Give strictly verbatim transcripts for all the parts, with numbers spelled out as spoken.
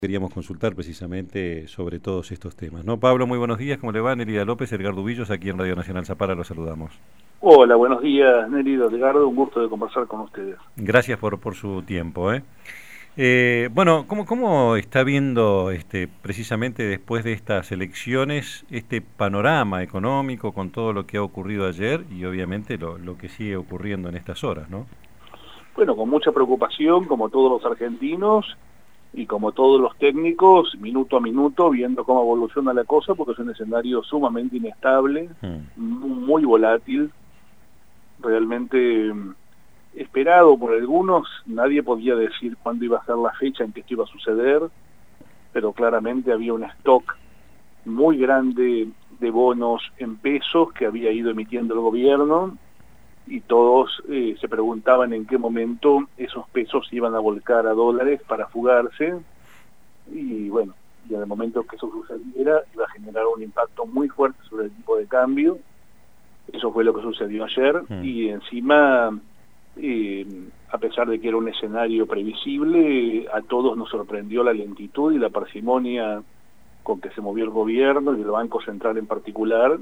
Queríamos consultar precisamente sobre todos estos temas, ¿no? Pablo, muy buenos días, ¿cómo le va? Nerida López, Edgardo Villos, aquí en Radio Nacional Zapara, los saludamos. Hola, buenos días, Nerido, Edgardo, un gusto de conversar con ustedes. Gracias por, por su tiempo, ¿eh? Eh, bueno, ¿cómo, ¿cómo está viendo este, precisamente después de estas elecciones este panorama económico con todo lo que ha ocurrido ayer y obviamente lo, lo que sigue ocurriendo en estas horas, ¿no? Bueno, con mucha preocupación, como todos los argentinos y como todos los técnicos, minuto a minuto, viendo cómo evoluciona la cosa, porque es un escenario sumamente inestable, Hmm. muy volátil, realmente mm, esperado por algunos. Nadie podía decir cuándo iba a ser la fecha en que esto iba a suceder, pero claramente había un stock muy grande de bonos en pesos que había ido emitiendo el gobierno, y todos eh, se preguntaban en qué momento esos pesos se iban a volcar a dólares para fugarse, y bueno, y en el momento que eso sucediera iba a generar un impacto muy fuerte sobre el tipo de cambio. Eso fue lo que sucedió ayer, Hmm. y encima, eh, a pesar de que era un escenario previsible, a todos nos sorprendió la lentitud y la parsimonia con que se movió el gobierno y el Banco Central en particular,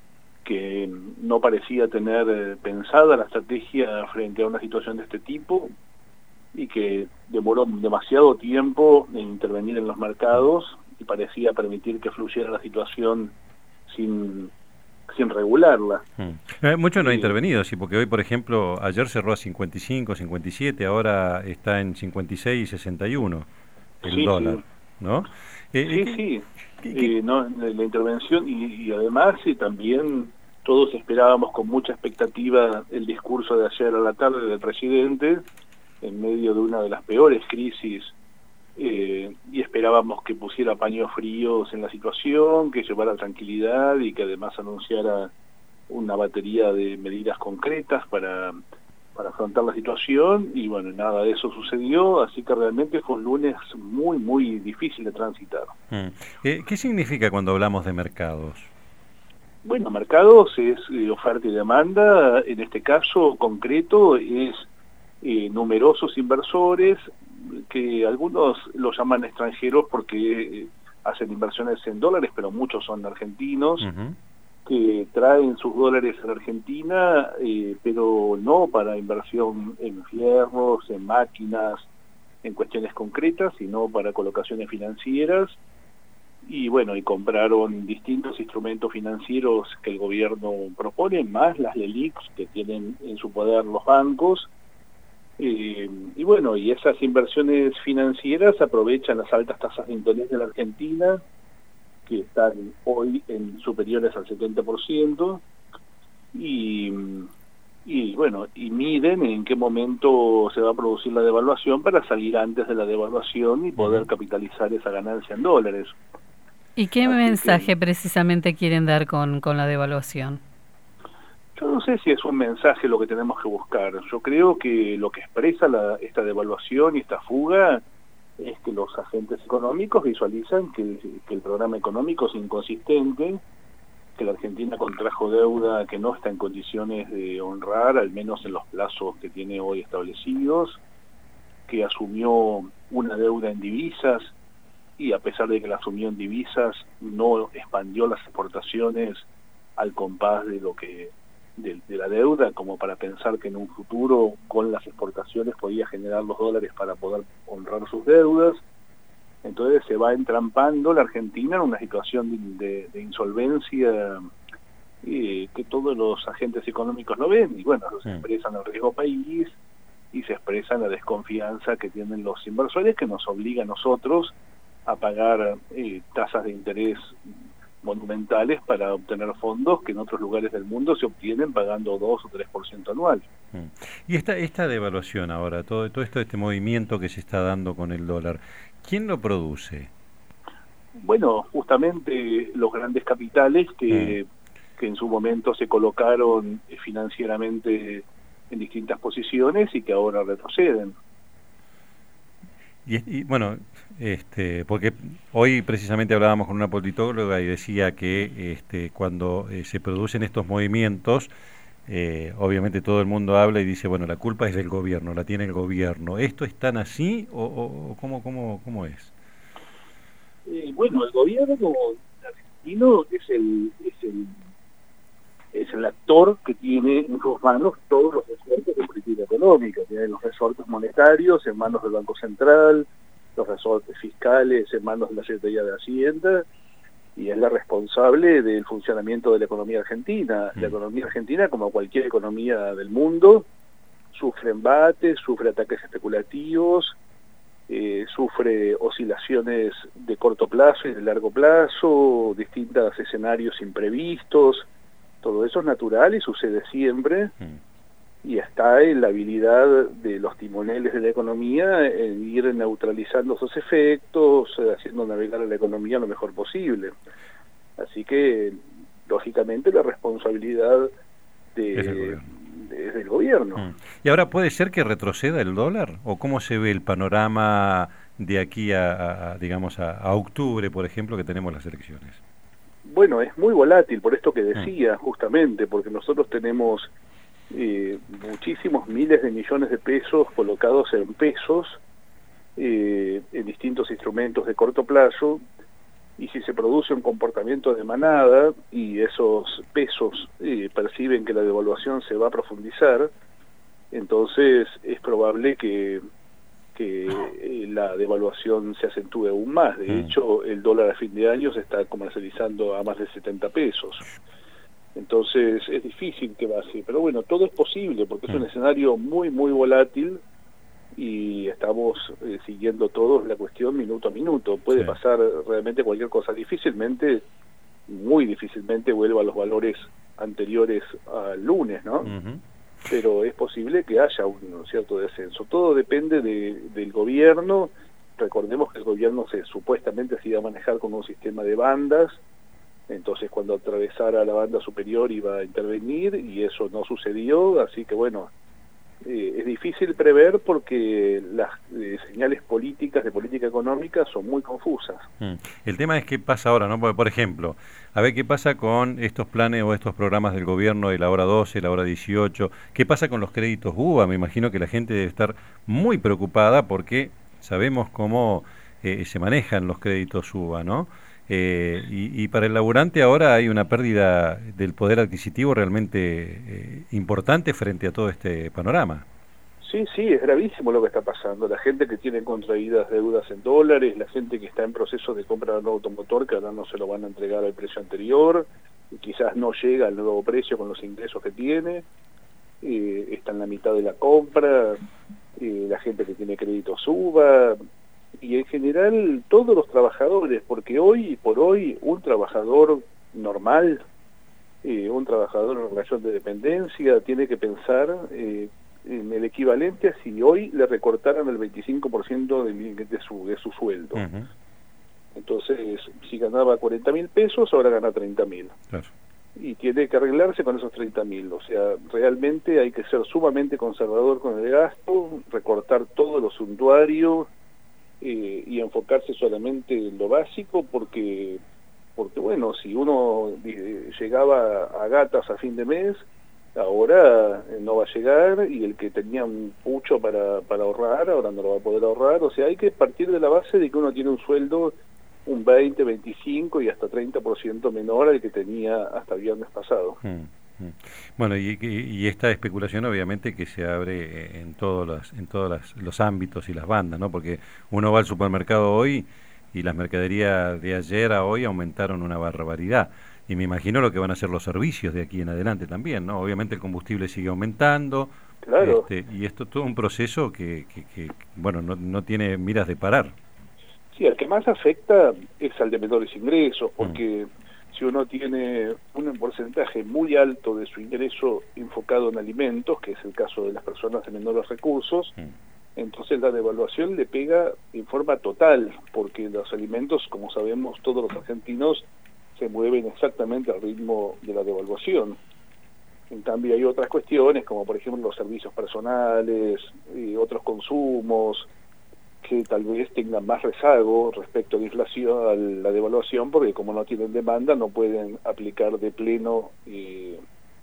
que no parecía tener eh, pensada la estrategia frente a una situación de este tipo, y que demoró demasiado tiempo en intervenir en los mercados y parecía permitir que fluyera la situación sin, sin regularla. Hmm. Eh, mucho no ha Eh, intervenido, sí, porque hoy, por ejemplo, ayer cerró a cincuenta y cinco, cincuenta y siete, ahora está en cincuenta y seis y sesenta y uno el sí, dólar, sí, ¿no? Eh, eh, sí, ¿qué, sí, qué- qué- eh, no, la intervención, y, y además y también todos esperábamos con mucha expectativa el discurso de ayer a la tarde del presidente, en medio de una de las peores crisis, eh, y esperábamos que pusiera paños fríos en la situación, que llevara tranquilidad y que además anunciara una batería de medidas concretas para, para afrontar la situación, y bueno, nada de eso sucedió, así que realmente fue un lunes muy, muy difícil de transitar. hmm. Eh, ¿qué significa cuando hablamos de mercados? Bueno, mercados es eh, oferta y demanda, en este caso concreto es eh, numerosos inversores, que algunos los llaman extranjeros porque eh, hacen inversiones en dólares, pero muchos son argentinos, Ujú. que traen sus dólares a la Argentina, eh, pero no para inversión en fierros, en máquinas, en cuestiones concretas, sino para colocaciones financieras. Y bueno, y compraron distintos instrumentos financieros que el gobierno propone, más las LELIQs que tienen en su poder los bancos. Eh, y bueno, y esas inversiones financieras aprovechan las altas tasas de interés de la Argentina, que están hoy en superiores al setenta por ciento, y, y bueno, y miden en qué momento se va a producir la devaluación para salir antes de la devaluación y poder Ujú. capitalizar esa ganancia en dólares. ¿Y qué Así que mensaje precisamente quieren dar con, con la devaluación? yo no sé si es un mensaje lo que tenemos que buscar. Yo creo que lo que expresa la, esta devaluación y esta fuga es que los agentes económicos visualizan que, que el programa económico es inconsistente, que la Argentina contrajo deuda que no está en condiciones de honrar, al menos en los plazos que tiene hoy establecidos, que asumió una deuda en divisas, y a pesar de que la asumió en divisas, no expandió las exportaciones al compás de lo que de, de la deuda, como para pensar que en un futuro con las exportaciones podía generar los dólares para poder honrar sus deudas. Entonces se va entrampando la Argentina en una situación de, de, de insolvencia, eh, que todos los agentes económicos lo ven, y bueno, se Hmm. expresan el riesgo país y se expresa la desconfianza que tienen los inversores, que nos obliga a nosotros a pagar eh, tasas de interés monumentales para obtener fondos que en otros lugares del mundo se obtienen pagando dos o tres por ciento anual. Hmm. Y esta, esta devaluación ahora, todo, todo esto, este movimiento que se está dando con el dólar, ¿quién lo produce? Bueno, justamente los grandes capitales Hmm. que, que en su momento se colocaron financieramente en distintas posiciones y que ahora retroceden. Y, y, bueno, este, porque hoy precisamente hablábamos con una politóloga y decía que este, cuando eh, se producen estos movimientos, eh, obviamente todo el mundo habla y dice, bueno, la culpa es del gobierno, la tiene el gobierno. ¿Esto es tan así o, o, o cómo, cómo, cómo es? Eh, bueno, el gobierno argentino es el, es el es el actor que tiene en sus manos todos los resortes de política económica. Tiene los resortes monetarios en manos del Banco Central, los resortes fiscales en manos de la Secretaría de Hacienda, y es la responsable del funcionamiento de la economía argentina. La economía argentina, como cualquier economía del mundo, sufre embates, sufre ataques especulativos, eh, sufre oscilaciones de corto plazo y de largo plazo, distintos escenarios imprevistos. Todo eso es natural y sucede siempre, y está en la habilidad de los timoneles de la economía en ir neutralizando esos efectos, haciendo navegar a la economía lo mejor posible. Así que, lógicamente, la responsabilidad de, es el gobierno. de, es del gobierno. Mm. ¿Y ahora puede ser que retroceda el dólar? ¿O cómo se ve el panorama de aquí a, a digamos, a, a octubre, por ejemplo, que tenemos las elecciones? Bueno, es muy volátil, por esto que decía, justamente, porque nosotros tenemos eh, muchísimos miles de millones de pesos colocados en pesos, eh, en distintos instrumentos de corto plazo, y si se produce un comportamiento de manada y esos pesos eh, perciben que la devaluación se va a profundizar, entonces es probable que que eh, la devaluación se acentúe aún más. De mm. hecho, el dólar a fin de año se está comercializando a más de setenta pesos. Entonces, es difícil que baje. Pero bueno, todo es posible, porque mm. es un escenario muy, muy volátil, y estamos eh, siguiendo todos la cuestión minuto a minuto. Puede sí. pasar realmente cualquier cosa. Difícilmente, muy difícilmente, vuelva a los valores anteriores al lunes, ¿no? Uh-huh. Pero es posible que haya un cierto descenso. Todo depende de, del gobierno. Recordemos que el gobierno se supuestamente se iba a manejar con un sistema de bandas, entonces cuando atravesara la banda superior iba a intervenir, y eso no sucedió, así que bueno, eh, es difícil prever porque las eh, señales políticas de política económica son muy confusas. Mm. El tema es qué pasa ahora, ¿no? Porque, por ejemplo, a ver qué pasa con estos planes o estos programas del gobierno de la hora doce, la hora dieciocho, qué pasa con los créditos U B A. Me imagino que la gente debe estar muy preocupada porque sabemos cómo eh, se manejan los créditos U B A, ¿no? Eh, y, y para el laburante ahora hay una pérdida del poder adquisitivo realmente eh, importante frente a todo este panorama. Sí, sí, es gravísimo lo que está pasando. La gente que tiene contraídas deudas en dólares, la gente que está en proceso de compra de un nuevo automotor, que ahora no se lo van a entregar al precio anterior, y quizás no llega al nuevo precio con los ingresos que tiene, eh, está en la mitad de la compra, eh, la gente que tiene créditos U B A, y en general todos los trabajadores, porque hoy por hoy un trabajador normal, eh, un trabajador en relación de dependencia, tiene que pensar eh, en el equivalente a si hoy le recortaran el veinticinco por ciento de, de, su, de su sueldo. Uh-huh. Entonces, si ganaba cuarenta mil pesos, ahora gana treinta mil. Claro. Y tiene que arreglarse con esos treinta mil. O sea, realmente hay que ser sumamente conservador con el gasto, recortar todo lo suntuario, Eh, y enfocarse solamente en lo básico, porque porque bueno, si uno eh, llegaba a gatas a fin de mes, ahora eh, no va a llegar, y el que tenía un pucho para, para ahorrar, ahora no lo va a poder ahorrar. O sea, hay que partir de la base de que uno tiene un sueldo un veinte, veinticinco y hasta treinta por ciento menor al que tenía hasta el viernes pasado. Hmm. Bueno, y, y esta especulación obviamente que se abre en todos los, en todos las, los ámbitos y las bandas, ¿no? Porque uno va al supermercado hoy y las mercaderías de ayer a hoy aumentaron una barbaridad, y me imagino lo que van a ser los servicios de aquí en adelante también, ¿no? Obviamente el combustible sigue aumentando, claro. este, y esto es todo un proceso que, que, que bueno, no, no tiene miras de parar. Sí, al que más afecta es al de menores ingresos, porque mm. si uno tiene un porcentaje muy alto de su ingreso enfocado en alimentos, que es el caso de las personas de menores recursos, mm. entonces la devaluación le pega en forma total, porque los alimentos, como sabemos todos los argentinos, se mueven exactamente al ritmo de la devaluación. En cambio hay otras cuestiones, como por ejemplo los servicios personales y otros consumos, que tal vez tengan más rezago respecto a la inflación, a la devaluación, porque como no tienen demanda no pueden aplicar de pleno eh,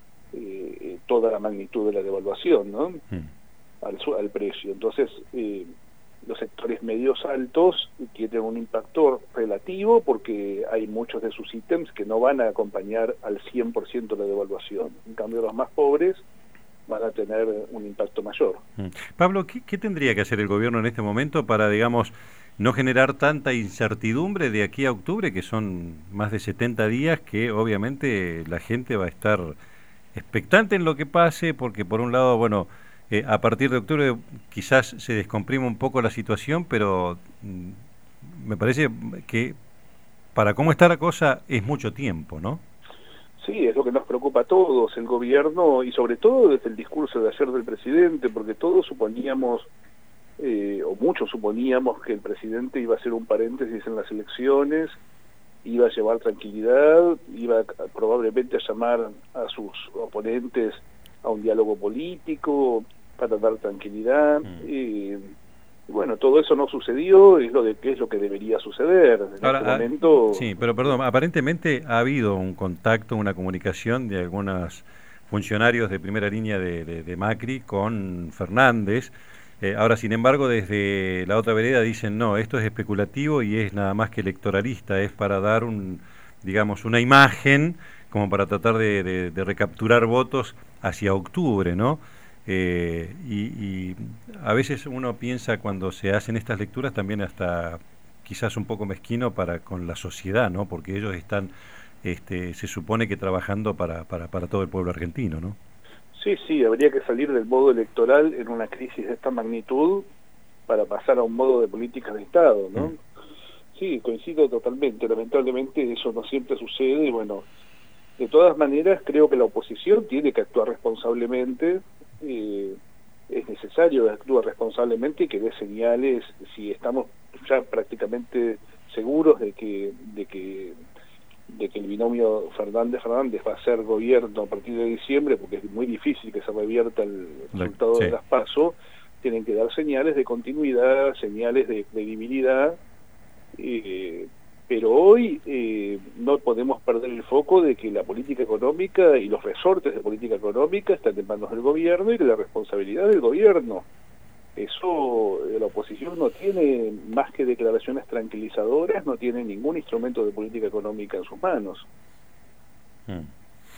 eh, toda la magnitud de la devaluación, ¿no? Mm. al, al precio. Entonces eh, los sectores medios altos tienen un impacto relativo porque hay muchos de sus ítems que no van a acompañar al cien por ciento la devaluación. En cambio, los más pobres van a tener un impacto mayor. Pablo, ¿qué, qué tendría que hacer el gobierno en este momento para, digamos, no generar tanta incertidumbre de aquí a octubre, que son más de setenta días, que obviamente la gente va a estar expectante en lo que pase, porque por un lado, bueno, eh, a partir de octubre quizás se descomprime un poco la situación, pero mm, me parece que para cómo está la cosa es mucho tiempo, ¿no? Sí, es lo que nos preocupa a todos, el gobierno, y sobre todo desde el discurso de ayer del presidente, porque todos suponíamos, eh, o muchos suponíamos, que el presidente iba a hacer un paréntesis en las elecciones, iba a llevar tranquilidad, iba a, probablemente a llamar a sus oponentes a un diálogo político para dar tranquilidad. Mm. Eh, Bueno, todo eso no sucedió, es lo de qué es lo que debería suceder. En Ahora, este momento... Sí, pero perdón, aparentemente ha habido un contacto, una comunicación de algunos funcionarios de primera línea de, de, de Macri con Fernández. Eh, ahora, sin embargo, desde la otra vereda dicen, no, esto es especulativo y es nada más que electoralista, es para dar un, digamos, una imagen como para tratar de, de, de recapturar votos hacia octubre, ¿no? Eh, y, y a veces uno piensa cuando se hacen estas lecturas también hasta quizás un poco mezquino para con la sociedad, ¿no? Porque ellos están, este, se supone que trabajando para, para, para todo el pueblo argentino, ¿no? Sí, sí, habría que salir del modo electoral en una crisis de esta magnitud para pasar a un modo de política de Estado, ¿no? Mm. Sí, coincido totalmente. Lamentablemente eso no siempre sucede y bueno, de todas maneras creo que la oposición tiene que actuar responsablemente. Eh, es necesario que actúe responsablemente y que dé señales si estamos ya prácticamente seguros de que de que de que el binomio Fernández Fernández va a ser gobierno a partir de diciembre, porque es muy difícil que se revierta el resultado sí. de las PASO. Tienen que dar señales de continuidad, señales de credibilidad, eh, pero hoy eh, no podemos perder el foco de que la política económica y los resortes de política económica están en manos del gobierno y de la responsabilidad del gobierno. Eso, la oposición no tiene más que declaraciones tranquilizadoras, no tiene ningún instrumento de política económica en sus manos. Hmm.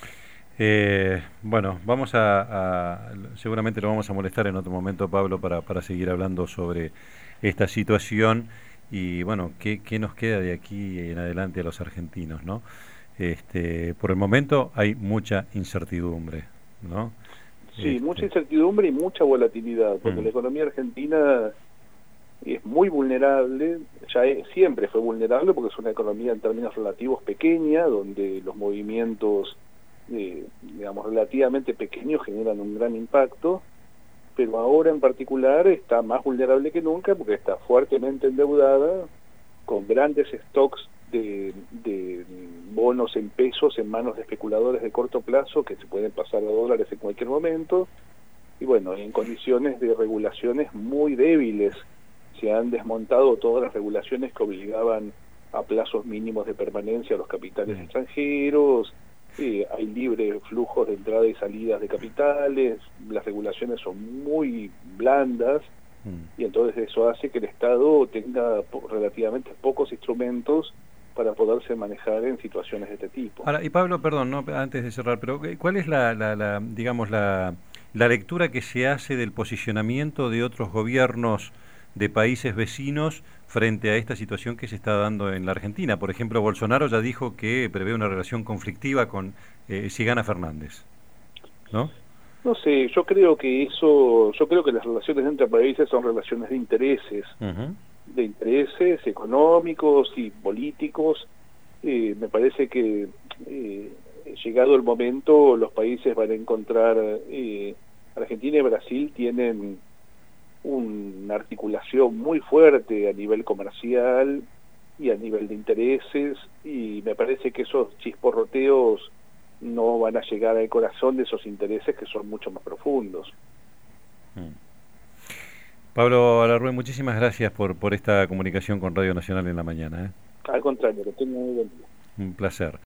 Eh, bueno, vamos a, a, seguramente lo vamos a molestar en otro momento, Pablo, para, para seguir hablando sobre esta situación. Y bueno, ¿qué, qué nos queda de aquí en adelante a los argentinos, ¿no? Este, por el momento hay mucha incertidumbre, ¿no? Sí, este... mucha incertidumbre y mucha volatilidad, porque mm. la economía argentina es muy vulnerable, ya es, siempre fue vulnerable porque es una economía en términos relativos pequeña, donde los movimientos, eh, digamos, relativamente pequeños generan un gran impacto, pero ahora en particular está más vulnerable que nunca porque está fuertemente endeudada, con grandes stocks de, de bonos en pesos en manos de especuladores de corto plazo que se pueden pasar a dólares en cualquier momento, y bueno, en condiciones de regulaciones muy débiles. Se han desmontado todas las regulaciones que obligaban a plazos mínimos de permanencia a los capitales extranjeros. Sí, hay libre flujos de entrada y salidas de capitales, las regulaciones son muy blandas mm. y entonces eso hace que el Estado tenga po relativamente pocos instrumentos para poderse manejar en situaciones de este tipo. Ahora, y Pablo, perdón, no, antes de cerrar, pero ¿cuál es la, la, la digamos, la, la lectura que se hace del posicionamiento de otros gobiernos de países vecinos frente a esta situación que se está dando en la Argentina? Por ejemplo, Bolsonaro ya dijo que prevé una relación conflictiva con eh, si gana Fernández, ¿no? No sé, yo creo que eso, yo creo que las relaciones entre países son relaciones de intereses, uh-huh. de intereses económicos y políticos. Eh, me parece que eh, llegado el momento los países van a encontrar, eh, Argentina y Brasil tienen una articulación muy fuerte a nivel comercial y a nivel de intereses, y me parece que esos chisporroteos no van a llegar al corazón de esos intereses que son mucho más profundos. Hmm. Pablo Alarrue, muchísimas gracias por, por esta comunicación con Radio Nacional en la mañana, ¿eh? Al contrario, que tenga muy buen día. Un placer.